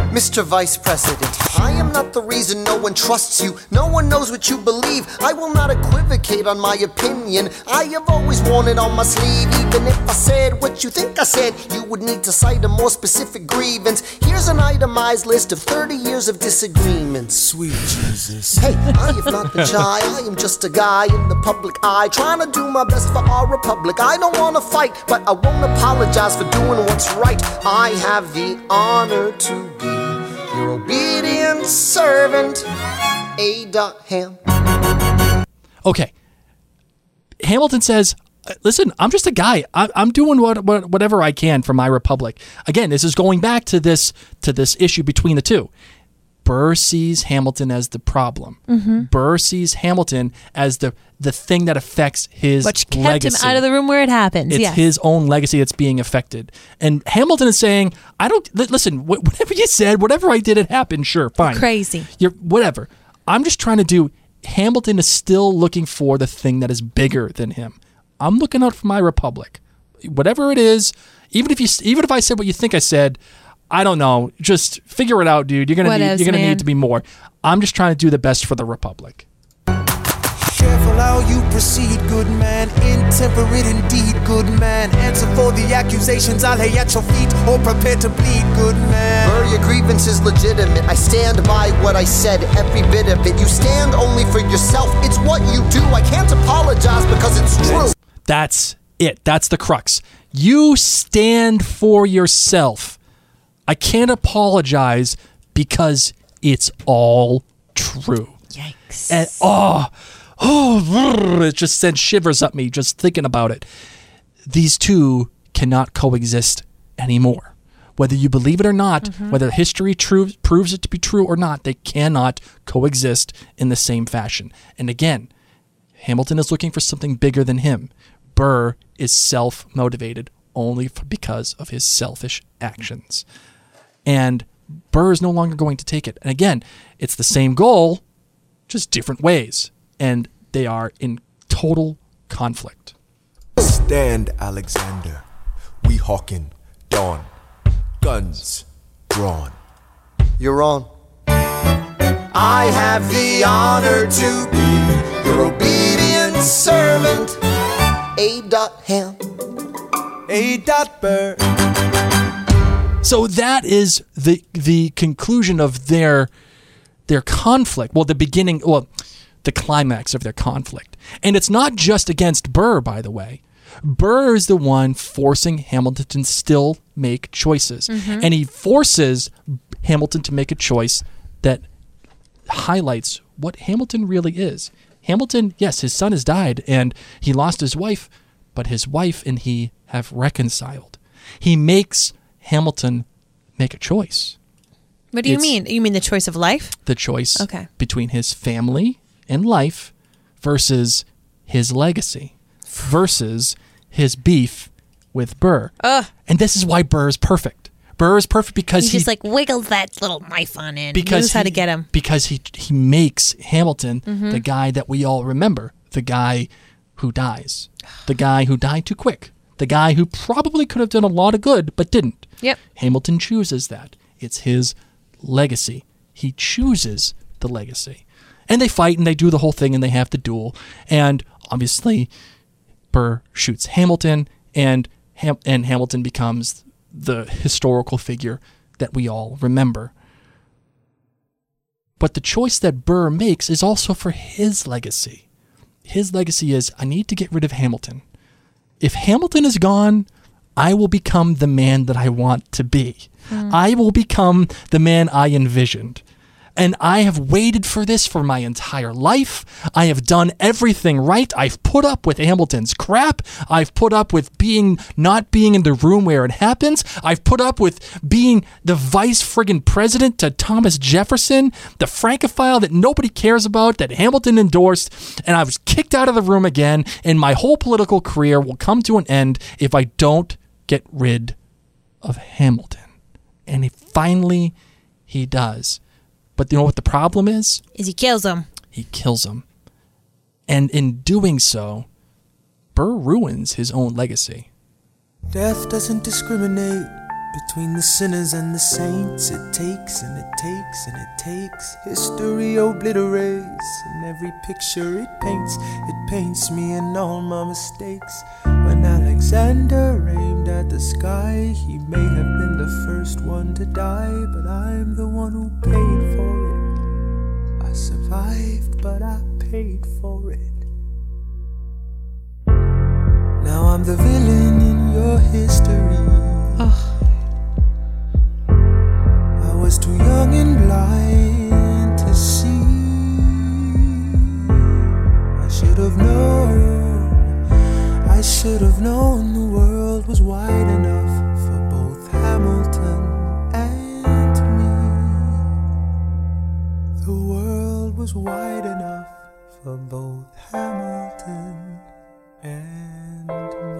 Mister Vice President, I am not the reason no one trusts you. No one knows what you believe. I will not equivocate on my opinion. I have always worn it on my sleeve. Even if I said what you think I said, you would need to cite a more specific grievance. Here's an itemized list of thirty years of disagreements. Sweet Jesus. Hey, I have not been shy. I am just a guy in the public eye, trying to do my best for our republic. I don't want to fight, but I won't apologize for doing what's right. I have the honor to be your obedient servant, A. Ham. Okay. Hamilton says, listen, I'm just a guy. I, I'm doing what, what, whatever I can for my republic. Again, this is going back to this to this issue between the two. Burr sees Hamilton as the problem. Mm-hmm. Burr sees Hamilton as the the thing that affects his Which kept legacy. him out of the room where it happens. It's yes. his own legacy that's being affected. And Hamilton is saying, I don't, li- listen, wh- whatever you said, whatever I did, it happened, sure, fine. Crazy. You're, whatever. I'm just trying to do, Hamilton is still looking for the thing that is bigger than him. I'm looking out for my republic. Whatever it is, even if you, even if I said what you think I said, I don't know, just figure it out, dude. You're gonna need, you're gonna need to be more. I'm just trying to do the best for the republic. Careful how you proceed, good man. Intemperate indeed, good man. Answer for the accusations I lay at your feet, or prepare to bleed, good man. Burr, your grievance is legitimate. I stand by what I said, every bit of it. You stand only for yourself. It's what you do. I can't apologize because it's true. That's it. That's the crux. You stand for yourself. I can't apologize because it's all true. Yikes. And oh, oh, it just sends shivers up me just thinking about it. These two cannot coexist anymore. Whether you believe it or not, mm-hmm. whether history true, proves it to be true or not, they cannot coexist in the same fashion. And again, Hamilton is looking for something bigger than him. Burr is self-motivated only for, because of his selfish actions. And Burr is no longer going to take it. And again, it's the same goal, just different ways. And they are in total conflict. Stand, Alexander. We hawking dawn. Guns drawn. You're on. I have the honor to be your obedient servant, A. Ham. A. Burr. So that is the the conclusion of their their conflict. Well, the beginning, well, the climax of their conflict. And it's not just against Burr, by the way. Burr is the one forcing Hamilton to still make choices. Mm-hmm. And he forces Hamilton to make a choice that highlights what Hamilton really is. Hamilton, yes, his son has died and he lost his wife, but his wife and he have reconciled. He makes Hamilton make a choice. What do you It's mean? You mean the choice of life? The choice Okay. between his family and life versus his legacy versus his beef with Burr. Ugh. And this is why Burr is perfect. Burr is perfect because He he just like wiggles that little knife on in. because Knows how he, to get him. Because he he makes Hamilton Mm-hmm. the guy that we all remember, the guy who dies, the guy who died too quick, the guy who probably could have done a lot of good but didn't. Yep. Hamilton chooses that. It's his legacy. He chooses the legacy. And they fight and they do the whole thing and they have the duel. And obviously Burr shoots Hamilton and Ham- and Hamilton becomes the historical figure that we all remember. But the choice that Burr makes is also for his legacy. His legacy is, I need to get rid of Hamilton. If Hamilton is gone, I will become the man that I want to be. Mm. I will become the man I envisioned. And I have waited for this for my entire life. I have done everything right. I've put up with Hamilton's crap. I've put up with being not being in the room where it happens. I've put up with being the vice friggin' president to Thomas Jefferson, the Francophile that nobody cares about, that Hamilton endorsed, and I was kicked out of the room again, and my whole political career will come to an end if I don't get rid of Hamilton. And he finally, he does. But you know what the problem is? Is he kills him. He kills him. And in doing so, Burr ruins his own legacy. Death doesn't discriminate Between the sinners and the saints, it takes and it takes and it takes. History obliterates, and every picture it paints, it paints me and all my mistakes. When Alexander aimed at the sky, he may have been the first one to die, but I'm the one who paid for it. I survived, but I paid for it. Now I'm the villain in your history. Oh. I was too young and blind to see. I should have known, I should have known the world was wide enough for both Hamilton and me. The world was wide enough for both Hamilton and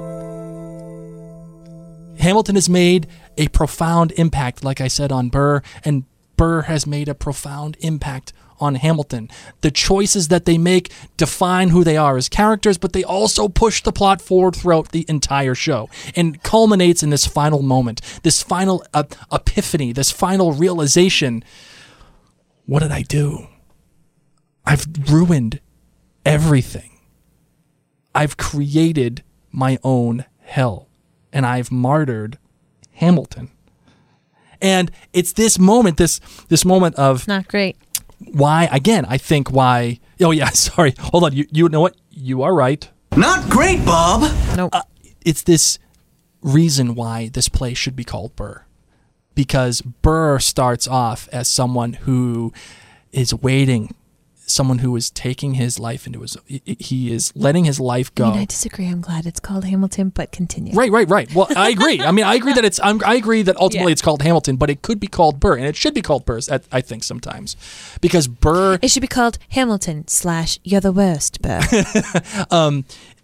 me. Hamilton has made a profound impact, like I said, on Burr, and Burr has made a profound impact on Hamilton. The choices that they make define who they are as characters, but they also push the plot forward throughout the entire show, and culminates in this final moment, this final uh, epiphany, this final realization. What did I do? I've ruined everything. I've created my own hell, and I've martyred Hamilton. And it's this moment, this this moment of Not great. why, again, I think why, oh yeah, sorry, hold on, you, you know what? You are right. Not great, Bob. Nope. Uh, it's this reason why this play should be called Burr. Because Burr starts off as someone who is waiting, someone who is taking his life into his, he is letting his life go. I mean, I disagree. I'm glad it's called Hamilton, but continue. Right, right, right. Well, I agree. I mean, I agree that it's. I'm, I agree that ultimately Yeah. it's called Hamilton, but it could be called Burr, and it should be called Burr. I, I think sometimes, because Burr. It should be called Hamilton slash You're the Worst, Burr. um,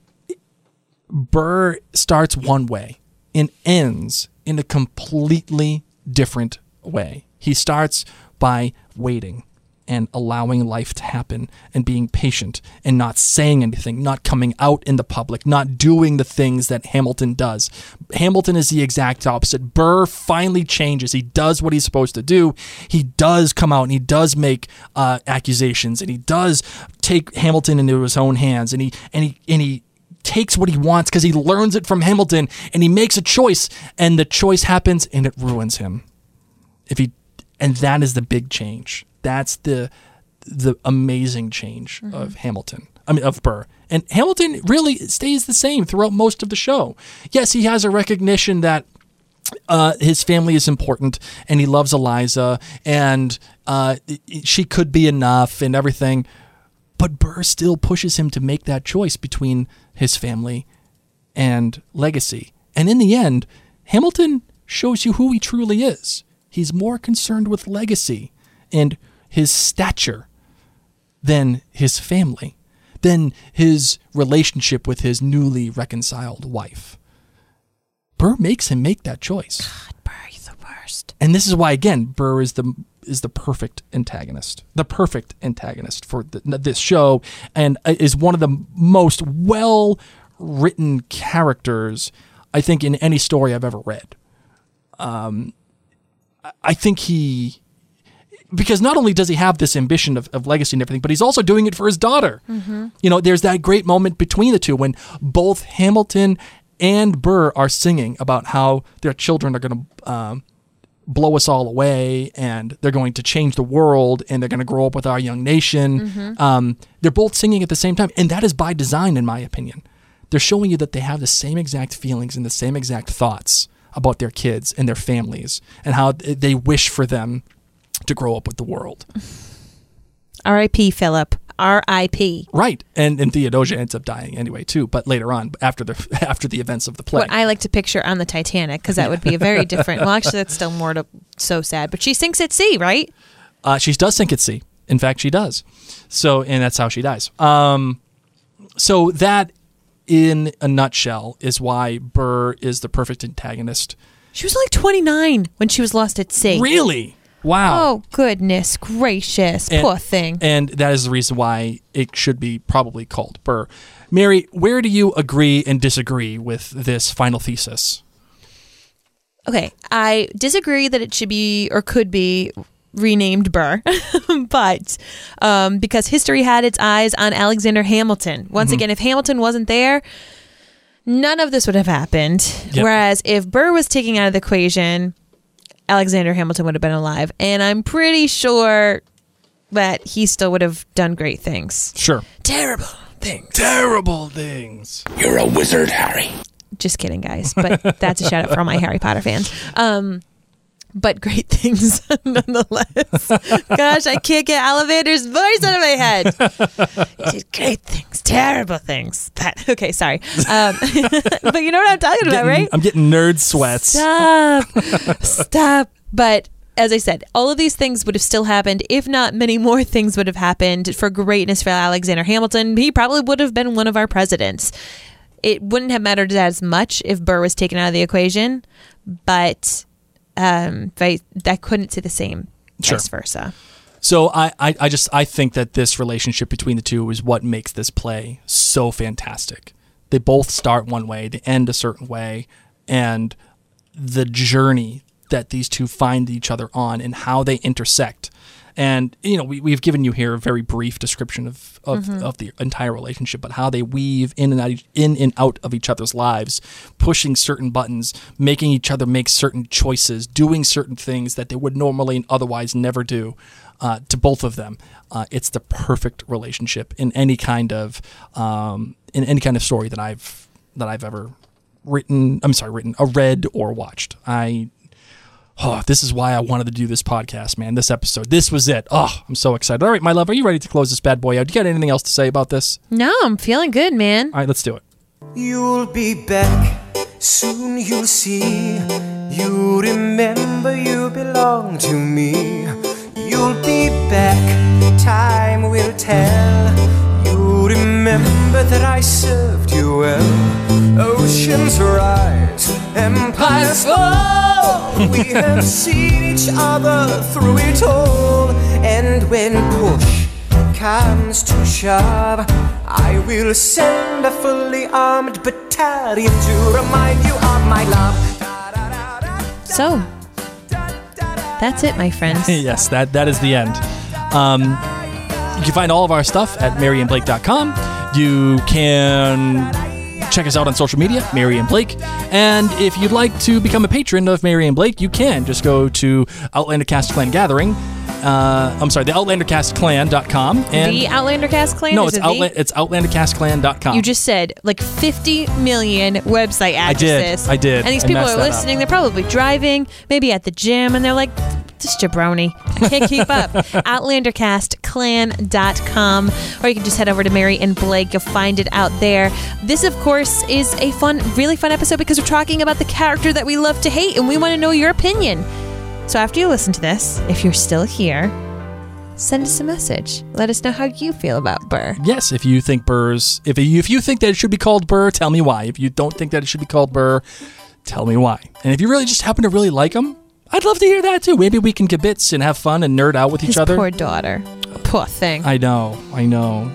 Burr starts one way and ends in a completely different way. He starts by waiting and allowing life to happen and being patient and not saying anything, not coming out in the public, not doing the things that Hamilton does. Hamilton is the exact opposite. Burr finally changes. He does what he's supposed to do. He does come out and he does make uh, accusations, and he does take Hamilton into his own hands, and he and he and he takes what he wants because he learns it from Hamilton, and he makes a choice, and the choice happens and it ruins him. If he and that is the big change. That's the the amazing change mm-hmm. of Hamilton. I mean, of Burr. And Hamilton really stays the same throughout most of the show. Yes, he has a recognition that uh, his family is important, and he loves Eliza, and uh, she could be enough and everything. But Burr still pushes him to make that choice between his family and legacy. And in the end, Hamilton shows you who he truly is. He's more concerned with legacy and his stature than his family, than his relationship with his newly reconciled wife. Burr makes him make that choice. God, Burr, you're the worst. And this is why, again, Burr is the is the perfect antagonist, the perfect antagonist for the, this show, and is one of the most well-written characters, I think, in any story I've ever read. Um, I think he... Because not only does he have this ambition of, of legacy and everything, but he's also doing it for his daughter. Mm-hmm. You know, there's that great moment between the two when both Hamilton and Burr are singing about how their children are going to um, blow us all away, and they're going to change the world, and they're going to grow up with our young nation. Mm-hmm. Um, they're both singing at the same time, and that is by design, in my opinion. They're showing you that they have the same exact feelings and the same exact thoughts about their kids and their families, and how they wish for them to grow up with the world. R I P Philip. R I P Right, and and Theodosia ends up dying anyway too. But later on, after the after the events of the play, what I like to picture on the Titanic, because that would be a very different. Well, actually, that's still more to so sad. But she sinks at sea, right? Uh, she does sink at sea. In fact, she does. So, and that's how she dies. Um, so that, in a nutshell, is why Burr is the perfect antagonist. She was like twenty-nine when she was lost at sea. Really? Wow. Oh, goodness gracious. And, Poor thing. And that is the reason why it should be probably called Burr. Mary, where do you agree and disagree with this final thesis? Okay, I disagree that it should be or could be renamed Burr, but um, because history had its eyes on Alexander Hamilton. Once mm-hmm. again, if Hamilton wasn't there, none of this would have happened. Yep. Whereas if Burr was taken out of the equation, Alexander Hamilton would have been alive. And I'm pretty sure that he still would have done great things. Sure. Terrible things. Terrible things. You're a wizard, Harry. Just kidding, guys. But that's a shout out for all my Harry Potter fans. Um, but great things nonetheless. Gosh, I can't get Ollivander's voice out of my head. He did great things, terrible things. That, okay, sorry. Um, but you know what I'm talking about, getting, right? I'm getting nerd sweats. Stop. Stop. But as I said, all of these things would have still happened. If not, many more things would have happened for greatness for Alexander Hamilton. He probably would have been one of our presidents. It wouldn't have mattered as much if Burr was taken out of the equation, but um, I, I couldn't say the same, sure. vice versa. So I, I, I just I think that this relationship between the two is what makes this play so fantastic. They both start one way, they end a certain way, and the journey that these two find each other on and how they intersect. And, you know, we, we've given you here a very brief description of of, mm-hmm. of the entire relationship, but how they weave in and out in and out of each other's lives, pushing certain buttons, making each other make certain choices, doing certain things that they would normally otherwise never do. Uh, to both of them, uh, it's the perfect relationship in any kind of um, in any kind of story that I've that I've ever written. I'm sorry, written, uh, read or watched. I. Oh, this is why I wanted to do this podcast, man. This episode. This was it. Oh, I'm so excited. All right, my love, are you ready to close this bad boy out? Do you got anything else to say about this? No, I'm feeling good, man. All right, let's do it. You'll be back, soon you'll see. You remember you belong to me. You'll be back, time will tell. You remember that I served you well. Oceans rise, empires fall. We have seen each other through it all. And when push comes to shove, I will send a fully armed battalion to remind you of my love. So, that's it, my friends. Yes, that that is the end. Um, you can find all of our stuff at mary and blake dot com. You can check us out on social media, Mary and Blake. And if you'd like to become a patron of Mary and Blake, you can. Just go to Outlander Cast Clan Gathering. Uh, I'm sorry, the outlander cast clan dot com. And the Outlander Cast Clan? No, it's, outla- it's outlander cast clan dot com. You just said like fifty million website addresses. I did. I did. And these I people are that listening. Up. They're probably driving, maybe at the gym, and they're like, this jabroni. I can't keep up. outlander cast clan dot com. Or you can just head over to Mary and Blake. You'll find it out there. This, of course, is a fun, really fun episode because we're talking about the character that we love to hate, and we want to know your opinion. So after you listen to this, if you're still here, send us a message. Let us know how you feel about Burr. Yes, if you think Burr's... If you, if you think that it should be called Burr, tell me why. If you don't think that it should be called Burr, tell me why. And if you really just happen to really like him, I'd love to hear that too. Maybe we can kibitz and have fun and nerd out with His each other. poor daughter. Poor thing. I know. I know.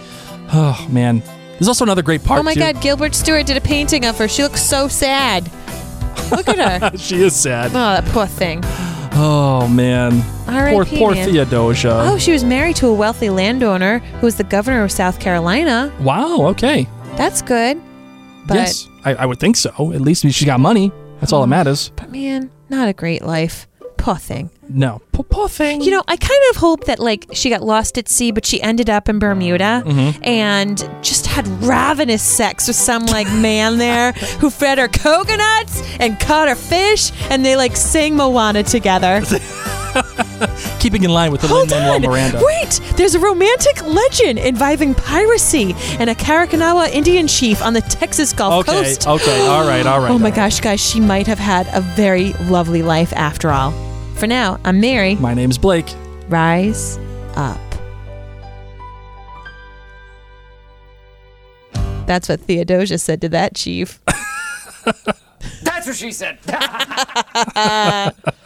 Oh, man. There's also another great part, Oh my too. God, Gilbert Stewart did a painting of her. She looks so sad. Look at her. She is sad. Oh, that poor thing. Oh, man. R I P, Poor, poor man. Theodosia. Oh, she was married to a wealthy landowner who was the governor of South Carolina. Wow, okay. That's good. But, yes, I, I would think so. At least she got money. That's all that matters. But man, not a great life. Poor thing. No. Poor, poor thing. You know, I kind of hope that like she got lost at sea, but she ended up in Bermuda mm-hmm. and just had ravenous sex with some like man there who fed her coconuts and caught her fish, and they like sang Moana together. Keeping in line with the Lin-Manuel Miranda. Wait, there's a romantic legend involving piracy and a Caracanawa Indian chief on the Texas Gulf okay, Coast. Okay, all right, all right. Oh my all gosh, guys, she might have had a very lovely life after all. For now, I'm Mary. My name's Blake. Rise up. That's what Theodosia said to that chief. That's what she said.